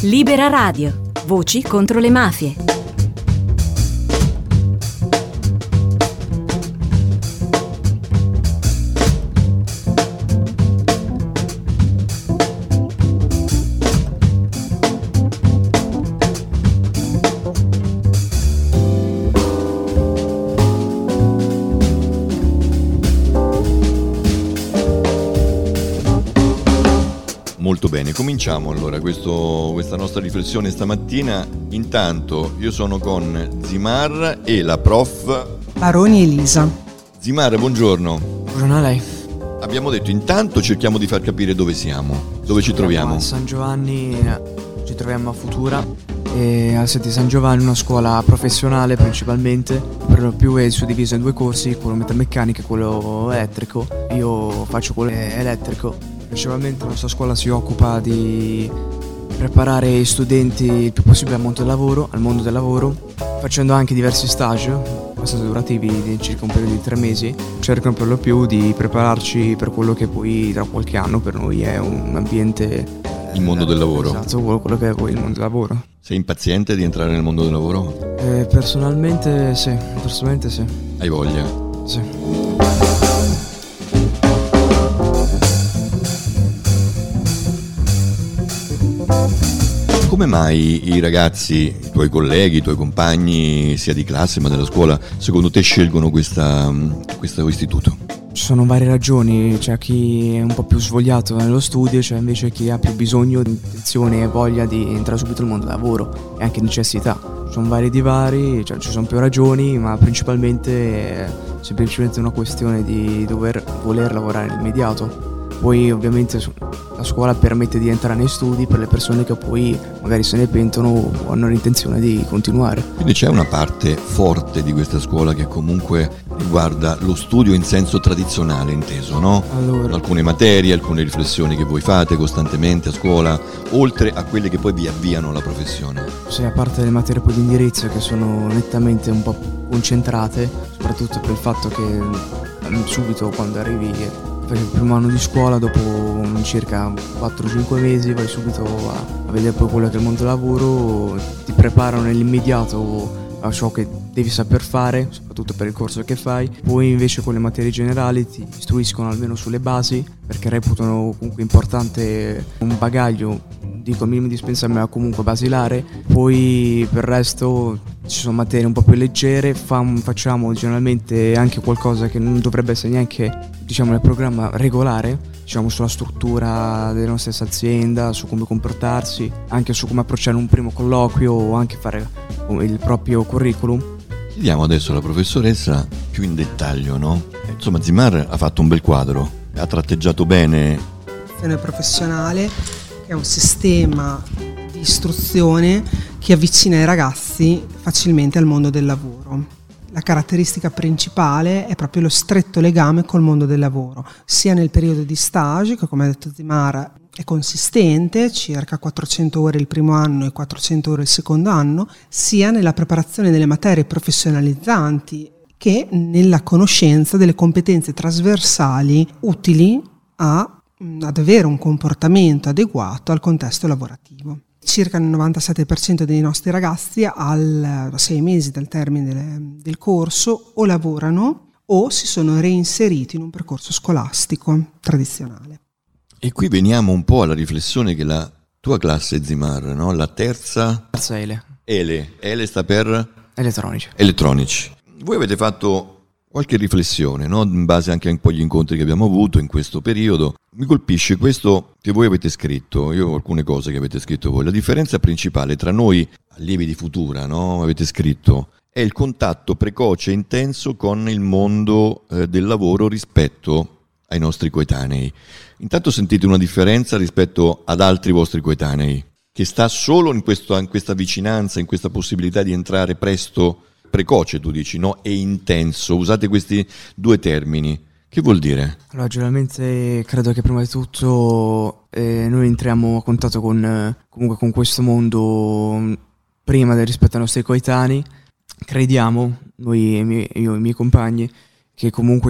Libera Radio. Voci contro le mafie. Molto bene, cominciamo allora questa nostra riflessione stamattina. Intanto io sono con Zimar e la prof Baroni Elisa. Zimar, buongiorno. Buongiorno a lei. Abbiamo detto intanto cerchiamo di far capire dove siamo, dove ci troviamo. A San Giovanni, ci troviamo a Futura e al Sette San Giovanni, una scuola professionale principalmente, per lo più è suddiviso in due corsi, quello metalmeccanica e quello elettrico. Io faccio quello elettrico. Principalmente la nostra scuola si occupa di preparare gli studenti il più possibile al mondo del lavoro, facendo anche diversi stage abbastanza durativi di circa un periodo di 3 mesi. Cercano per lo più di prepararci per quello che poi tra qualche anno per noi è un ambiente... Il mondo del lavoro. Esatto, quello che è poi il mondo del lavoro. Sei impaziente di entrare nel mondo del lavoro? Personalmente sì. Hai voglia? Sì. Come mai i ragazzi, i tuoi colleghi, i tuoi compagni, sia di classe ma della scuola, secondo te scelgono questo istituto? Ci sono varie ragioni, c'è chi è un po' più svogliato nello studio, c'è invece chi ha più bisogno di intenzione e voglia di entrare subito nel mondo del lavoro e anche necessità. Ci sono vari divari, cioè ci sono più ragioni, ma principalmente è semplicemente una questione di voler lavorare nell'immediato. Poi ovviamente la scuola permette di entrare nei studi per le persone che poi magari se ne pentono o hanno l'intenzione di continuare. Quindi c'è una parte forte di questa scuola che comunque riguarda lo studio in senso tradizionale inteso, no? Allora, alcune materie, alcune riflessioni che voi fate costantemente a scuola, oltre a quelle che poi vi avviano alla professione. sì, a parte le materie poi di indirizzo che sono nettamente un po' concentrate, soprattutto per il fatto che subito quando arrivi per il primo anno di scuola, dopo circa 4-5 mesi vai subito a vedere poi quello che è il mondo del lavoro, ti preparano nell'immediato a ciò che devi saper fare, soprattutto per il corso che fai. Poi invece con le materie generali ti istruiscono almeno sulle basi, perché reputano comunque importante un bagaglio, dico minimo indispensabile ma comunque basilare. Poi per il resto ci sono materie un po' più leggere, facciamo generalmente anche qualcosa che non dovrebbe essere neanche nel programma regolare, sulla struttura delle nostre azienda, su come comportarsi, anche su come approcciare un primo colloquio o anche fare il proprio curriculum. Chiediamo adesso alla professoressa più in dettaglio, no? Insomma, Zimar ha fatto un bel quadro, ha tratteggiato bene. L'azione professionale è un sistema di istruzione che avvicina i ragazzi facilmente al mondo del lavoro. La caratteristica principale è proprio lo stretto legame col mondo del lavoro, sia nel periodo di stage, che come ha detto Zimar è consistente, circa 400 ore il primo anno e 400 ore il secondo anno, sia nella preparazione delle materie professionalizzanti che nella conoscenza delle competenze trasversali utili ad avere un comportamento adeguato al contesto lavorativo. Circa il 97% dei nostri ragazzi a 6 mesi dal termine del corso o lavorano o si sono reinseriti in un percorso scolastico tradizionale. E qui veniamo un po' alla riflessione che la tua classe, Zimar, no? La terza Ele. Ele sta per? Elettronici. Voi avete fatto qualche riflessione, no? In base anche a un po' agli incontri che abbiamo avuto in questo periodo. Mi colpisce questo che voi avete scritto, io ho alcune cose che avete scritto voi. La differenza principale tra noi allievi di Futura, no? Avete scritto, è il contatto precoce e intenso con il mondo del lavoro rispetto ai nostri coetanei. Intanto sentite una differenza rispetto ad altri vostri coetanei, che sta solo in questa vicinanza, in questa possibilità di entrare presto, precoce tu dici, no? E intenso, usate questi due termini. Che vuol dire? Allora, generalmente credo che prima di tutto noi entriamo a contatto comunque con questo mondo prima rispetto ai nostri coetanei. Crediamo, io e i miei compagni, che comunque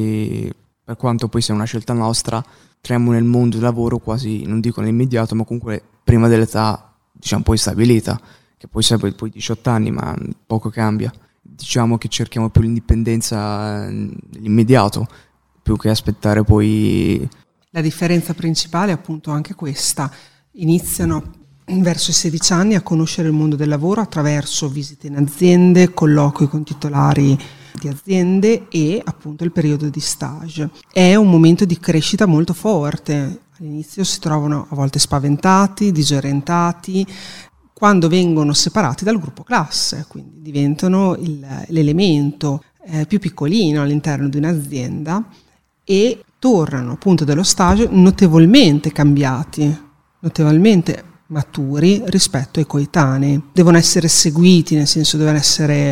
per quanto poi sia una scelta nostra, entriamo nel mondo del lavoro quasi, non dico nell'immediato, ma comunque prima dell'età diciamo poi stabilita, che poi sempre poi 18 anni, ma poco cambia. Diciamo che cerchiamo più l'indipendenza nell'immediato, più che aspettare poi. La differenza principale è appunto anche questa: iniziano verso i 16 anni a conoscere il mondo del lavoro attraverso visite in aziende, colloqui con titolari di aziende e appunto il periodo di stage. È un momento di crescita molto forte. All'inizio si trovano a volte spaventati, disorientati, quando vengono separati dal gruppo classe, quindi diventano l'elemento più piccolino all'interno di un'azienda e tornano appunto dallo stage notevolmente cambiati, notevolmente maturi rispetto ai coetanei. Devono essere seguiti, nel senso devono essere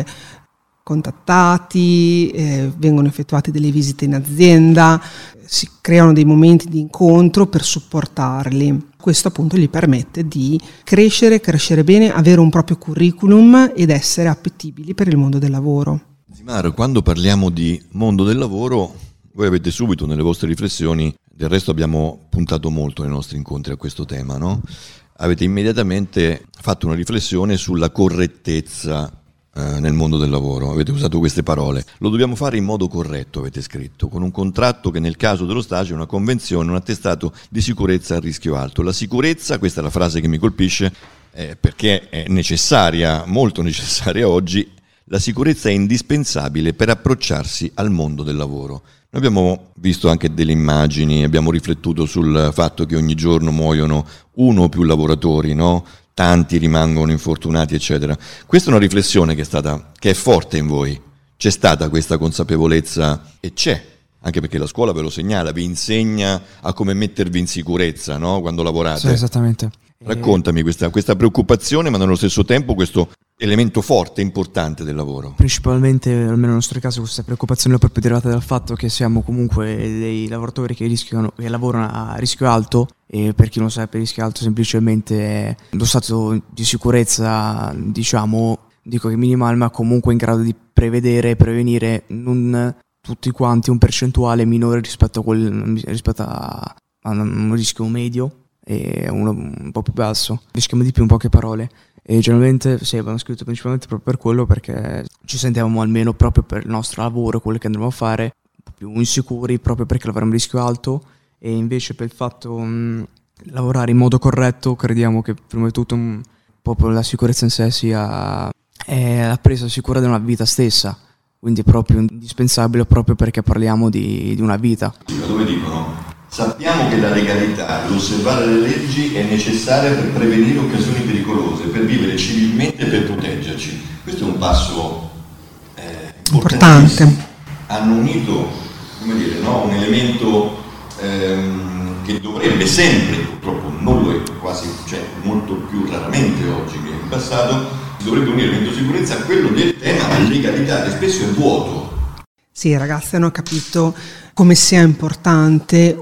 contattati, vengono effettuate delle visite in azienda, si creano dei momenti di incontro per supportarli. Questo appunto gli permette di crescere bene, avere un proprio curriculum ed essere appetibili per il mondo del lavoro. Zimar, quando parliamo di mondo del lavoro, voi avete subito nelle vostre riflessioni, del resto abbiamo puntato molto nei nostri incontri a questo tema, no? Avete immediatamente fatto una riflessione sulla correttezza nel mondo del lavoro, avete usato queste parole. Lo dobbiamo fare in modo corretto, avete scritto, con un contratto che nel caso dello stage è una convenzione, un attestato di sicurezza a rischio alto. La sicurezza, questa è la frase che mi colpisce, perché è necessaria, molto necessaria oggi, la sicurezza è indispensabile per approcciarsi al mondo del lavoro. Noi abbiamo visto anche delle immagini, abbiamo riflettuto sul fatto che ogni giorno muoiono uno o più lavoratori, no? Tanti rimangono infortunati, eccetera. Questa è una riflessione che è forte in voi. C'è stata questa consapevolezza e c'è, anche perché la scuola ve lo segnala, vi insegna a come mettervi in sicurezza, no? Quando lavorate. Sì, esattamente. Raccontami questa preoccupazione, ma nello stesso tempo questo elemento forte, importante del lavoro. Principalmente, almeno nel nostro caso, questa preoccupazione è proprio derivata dal fatto che siamo comunque dei lavoratori che lavorano a rischio alto, e per chi non sa, per rischio alto semplicemente è lo stato di sicurezza, diciamo, dico che minimale, ma comunque in grado di prevedere e prevenire non tutti quanti un percentuale minore rispetto a un rischio medio e uno un po' più basso. Rischiamo di più, in poche parole. E generalmente sì, abbiamo scritto principalmente proprio per quello, perché ci sentiamo almeno proprio per il nostro lavoro, quello che andremo a fare, un po' più insicuri proprio perché lavoriamo a rischio alto, e invece per il fatto lavorare in modo corretto crediamo che prima di tutto proprio la sicurezza in sé sia la presa sicura di una vita stessa, quindi è proprio indispensabile proprio perché parliamo di una vita. Dove dicono: sappiamo che la legalità, l'osservare le leggi è necessaria per prevenire occasioni pericolose, per vivere civilmente e per proteggerci. Questo è un passo importante. Hanno unito, come dire, no? Un elemento che dovrebbe sempre, purtroppo non lo è quasi, cioè molto più raramente oggi che in passato, dovrebbe unire l'elemento sicurezza a quello del tema legalità, che spesso è vuoto. Sì, i ragazzi hanno capito come sia importante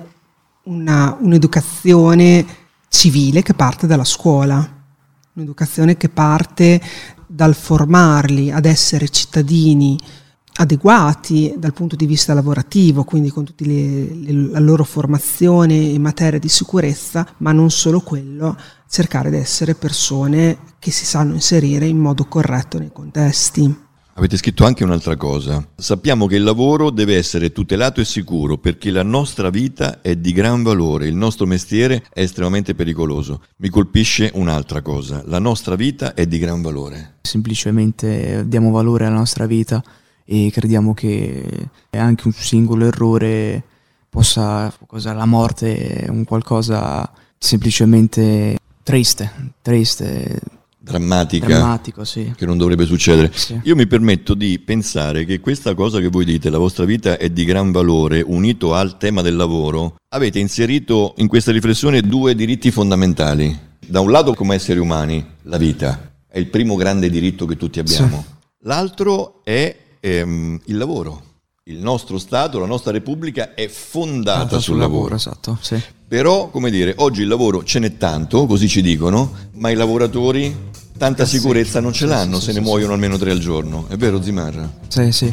un'educazione civile che parte dalla scuola, un'educazione che parte dal formarli ad essere cittadini adeguati dal punto di vista lavorativo, quindi con tutta la loro formazione in materia di sicurezza, ma non solo quello, cercare di essere persone che si sanno inserire in modo corretto nei contesti. Avete scritto anche un'altra cosa: sappiamo che il lavoro deve essere tutelato e sicuro perché la nostra vita è di gran valore, il nostro mestiere è estremamente pericoloso. Mi colpisce un'altra cosa: la nostra vita è di gran valore. Semplicemente diamo valore alla nostra vita e crediamo che anche un singolo errore possa causare la morte, un qualcosa semplicemente triste. Drammatico, sì. Che non dovrebbe succedere. Sì. Io mi permetto di pensare che questa cosa che voi dite, la vostra vita è di gran valore, unito al tema del lavoro, avete inserito in questa riflessione due diritti fondamentali. Da un lato, come esseri umani, la vita è il primo grande diritto che tutti abbiamo. Sì. L'altro è il lavoro. Il nostro Stato, la nostra Repubblica è fondata sul lavoro. Esatto, sì. Però, come dire, oggi il lavoro ce n'è tanto, così ci dicono, ma i lavoratori tanta sicurezza non ce l'hanno, se ne muoiono almeno 3 al giorno. È vero, Zimar? Sì.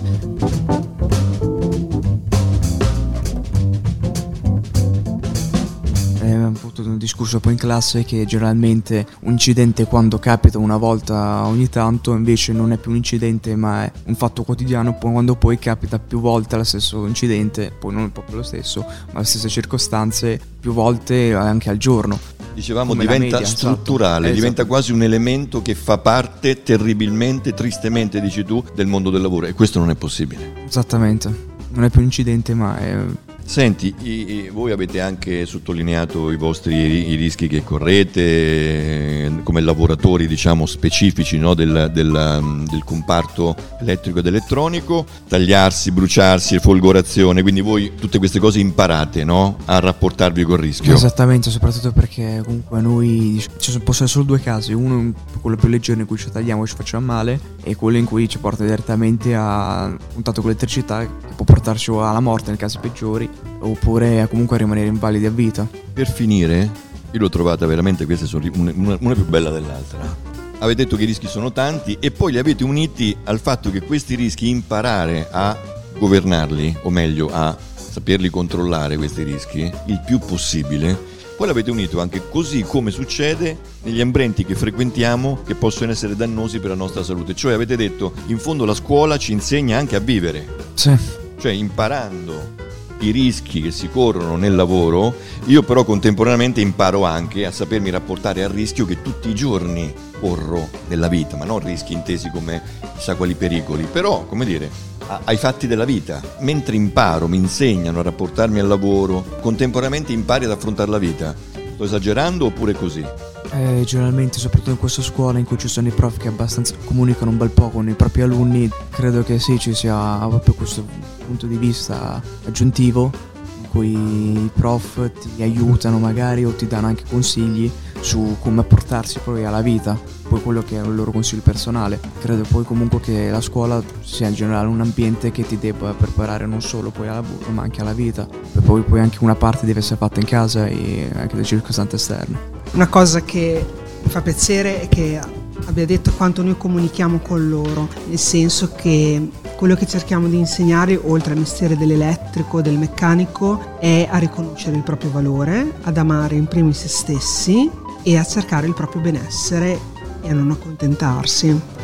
discusso poi in classe che generalmente un incidente quando capita una volta ogni tanto invece non è più un incidente ma è un fatto quotidiano, quando poi capita più volte lo stesso incidente, poi non proprio lo stesso, ma le stesse circostanze più volte anche al giorno. Dicevamo, come diventa media, strutturale, esatto. Diventa quasi un elemento che fa parte terribilmente, tristemente, dici tu, del mondo del lavoro, e questo non è possibile. Esattamente, non è più un incidente ma è... Senti, voi avete anche sottolineato i rischi che correte come lavoratori, diciamo, specifici, no, del comparto elettrico ed elettronico, tagliarsi, bruciarsi, folgorazione, quindi voi tutte queste cose imparate, no, a rapportarvi col rischio. Esattamente, soprattutto perché comunque noi ci possono essere solo due casi, uno quello più leggero in cui ci tagliamo e ci facciamo male, e quello in cui ci porta direttamente a contatto con l'elettricità, che può portarci alla morte nei casi peggiori, oppure comunque a rimanere invalidi a vita. Per finire, io l'ho trovata veramente, queste sono una più bella dell'altra. Avete detto che i rischi sono tanti e poi li avete uniti al fatto che questi rischi, imparare a governarli, o meglio a saperli controllare questi rischi il più possibile, poi l'avete unito anche così come succede negli ambienti che frequentiamo, che possono essere dannosi per la nostra salute. Cioè avete detto, in fondo la scuola ci insegna anche a vivere. Sì. Cioè imparando i rischi che si corrono nel lavoro, io però contemporaneamente imparo anche a sapermi rapportare al rischio che tutti i giorni corro nella vita, ma non rischi intesi come chissà quali pericoli, però, come dire, ai fatti della vita. Mentre imparo, mi insegnano a rapportarmi al lavoro, contemporaneamente impari ad affrontare la vita. Sto esagerando oppure così? Generalmente, soprattutto in questa scuola in cui ci sono i prof che abbastanza comunicano un bel po' con i propri alunni, credo che sì, ci sia proprio questo punto di vista aggiuntivo in cui i prof ti aiutano magari o ti danno anche consigli su come apportarsi poi alla vita, poi quello che è il loro consiglio personale. Credo poi comunque che la scuola sia in generale un ambiente che ti debba preparare non solo poi al lavoro ma anche alla vita, e poi anche una parte deve essere fatta in casa e anche dalle circostanze esterne. Una cosa che mi fa piacere è che abbia detto quanto noi comunichiamo con loro, nel senso che quello che cerchiamo di insegnare, oltre al mestiere dell'elettrico, del meccanico, è a riconoscere il proprio valore, ad amare in primis se stessi e a cercare il proprio benessere e a non accontentarsi.